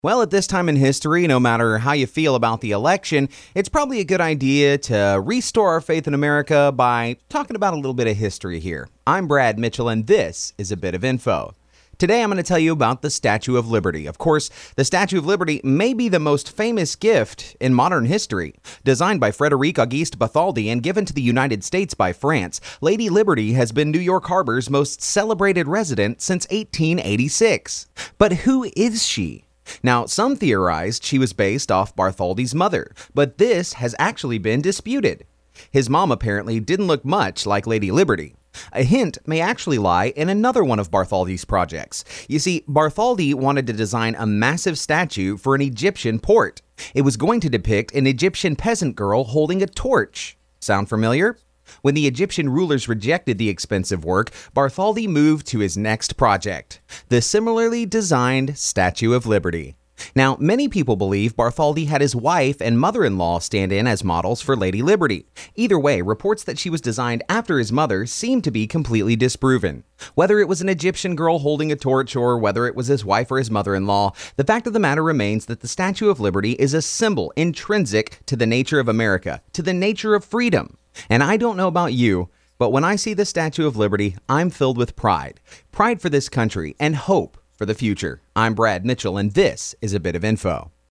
Well, at this time in history, no matter how you feel about the election, it's probably a good idea to restore our faith in America by talking about a little bit of history here. I'm Brad Mitchell, and this is a bit of info. Today, I'm going to tell you about the Statue of Liberty. Of course, the Statue of Liberty may be the most famous gift in modern history. Designed by Frederic Auguste Bartholdi and given to the United States by France, Lady Liberty has been New York Harbor's most celebrated resident since 1886. But who is she? Now, some theorized she was based off Bartholdi's mother, but this has actually been disputed. His mom apparently didn't look much like Lady Liberty. A hint may actually lie in another one of Bartholdi's projects. You see, Bartholdi wanted to design a massive statue for an Egyptian port. It was going to depict an Egyptian peasant girl holding a torch. Sound familiar? When the Egyptian rulers rejected the expensive work, Bartholdi moved to his next project, the similarly designed Statue of Liberty. Now, many people believe Bartholdi had his wife and mother-in-law stand in as models for Lady Liberty. Either way, reports that she was designed after his mother seem to be completely disproven. Whether it was an Egyptian girl holding a torch or whether it was his wife or his mother-in-law, the fact of the matter remains that the Statue of Liberty is a symbol intrinsic to the nature of America, to the nature of freedom. And I don't know about you, but when I see the Statue of Liberty, I'm filled with pride. Pride for this country and hope for the future. I'm Brad Mitchell, and this is a bit of info.